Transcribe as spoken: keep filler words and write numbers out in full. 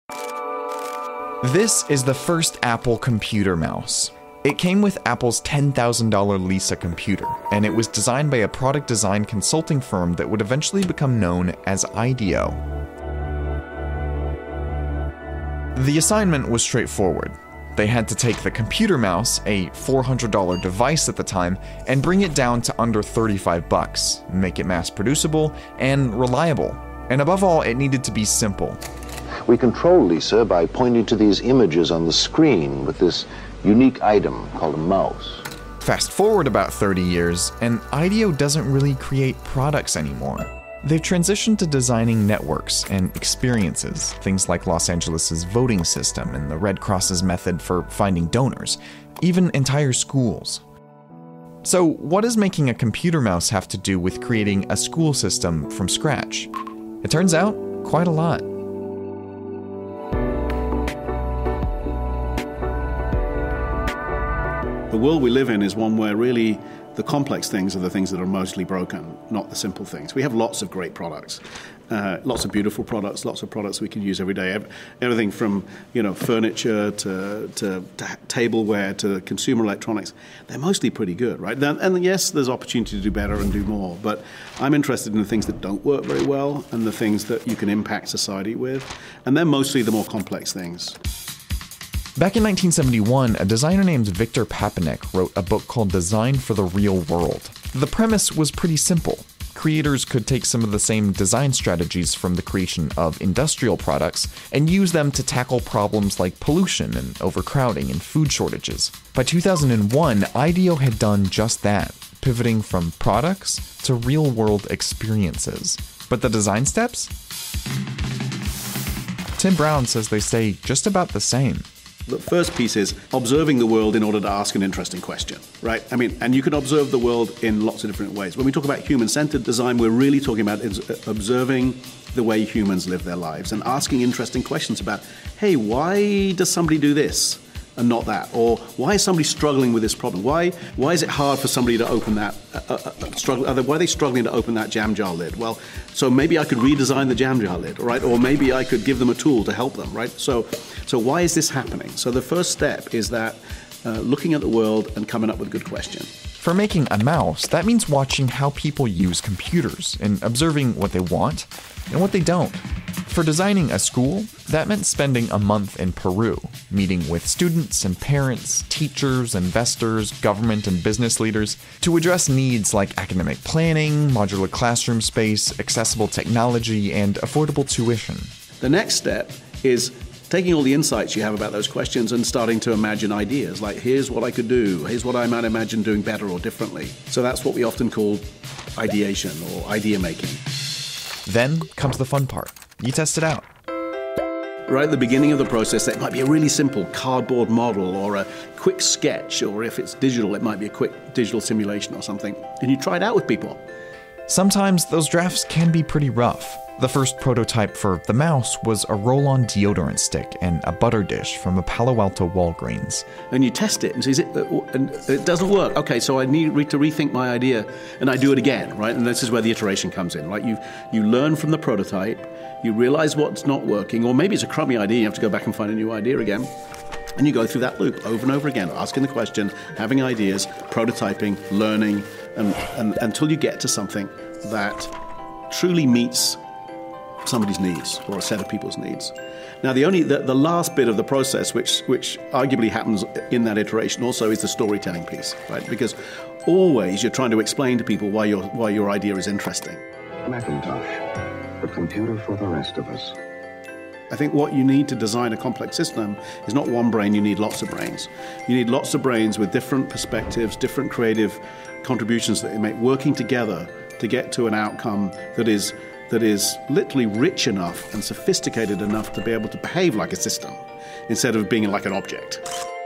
This is the first Apple computer mouse. It came with Apple's ten thousand dollars Lisa computer, and it was designed by a product design consulting firm that would eventually become known as IDEO. The assignment was straightforward. They had to take the computer mouse, a four hundred dollars device at the time, and bring it down to under thirty-five bucks, make it mass producible and reliable. And above all, it needed to be simple. We control Lisa by pointing to these images on the screen with this unique item called a mouse. Fast forward about thirty years, and IDEO doesn't really create products anymore. They've transitioned to designing networks and experiences, things like Los Angeles' voting system and the Red Cross's method for finding donors, even entire schools. So, what does making a computer mouse have to do with creating a school system from scratch? It turns out, quite a lot. The world we live in is one where really the complex things are the things that are mostly broken, not the simple things. We have lots of great products, uh, lots of beautiful products, lots of products we can use every day. Everything from, you know, furniture to, to, to tableware to consumer electronics. They're mostly pretty good, right? And yes, there's opportunity to do better and do more, but I'm interested in the things that don't work very well and the things that you can impact society with, and they're mostly the more complex things. Back in nineteen seventy-one, a designer named Victor Papanek wrote a book called Design for the Real World. The premise was pretty simple. Creators could take some of the same design strategies from the creation of industrial products and use them to tackle problems like pollution and overcrowding and food shortages. By two thousand one, IDEO had done just that, pivoting from products to real-world experiences. But the design steps? Tim Brown says they stay just about the same. The first piece is observing the world in order to ask an interesting question, right? I mean, and you can observe the world in lots of different ways. When we talk about human-centered design, we're really talking about observing the way humans live their lives and asking interesting questions about, hey, why does somebody do this and not that? Or why is somebody struggling with this problem? Why why is it hard for somebody to open that, uh, uh, struggle, uh, why are they struggling to open that jam jar lid? Well, so maybe I could redesign the jam jar lid, right? Or maybe I could give them a tool to help them, right? So, so why is this happening? So the first step is that uh, looking at the world and coming up with a good question. For making a mouse, that means watching how people use computers and observing what they want and what they don't. For designing a school, that meant spending a month in Peru, meeting with students and parents, teachers, investors, government and business leaders to address needs like academic planning, modular classroom space, accessible technology, and affordable tuition. The next step is taking all the insights you have about those questions and starting to imagine ideas, like here's what I could do, here's what I might imagine doing better or differently. So that's what we often call ideation or idea making. Then comes the fun part. You test it out. Right at the beginning of the process, it might be a really simple cardboard model or a quick sketch, or if it's digital, it might be a quick digital simulation or something. And you try it out with people. Sometimes those drafts can be pretty rough. The first prototype for the mouse was a roll-on deodorant stick and a butter dish from a Palo Alto Walgreens. And you test it and see, is it, and it doesn't work. Okay, so I need to rethink my idea, and I do it again, right? And this is where the iteration comes in, right? You you learn from the prototype, you realize what's not working, or maybe it's a crummy idea, you have to go back and find a new idea again. And you go through that loop over and over again, asking the question, having ideas, prototyping, learning, and, and until you get to something that truly meets somebody's needs or a set of people's needs. Now, the only the, the last bit of the process, which which arguably happens in that iteration, also is the storytelling piece, right? Because always you're trying to explain to people why your why your idea is interesting. Macintosh, the computer for the rest of us. I think what you need to design a complex system is not one brain, you need lots of brains. You need lots of brains with different perspectives, different creative contributions that they make, working together to get to an outcome that is that is literally rich enough and sophisticated enough to be able to behave like a system instead of being like an object.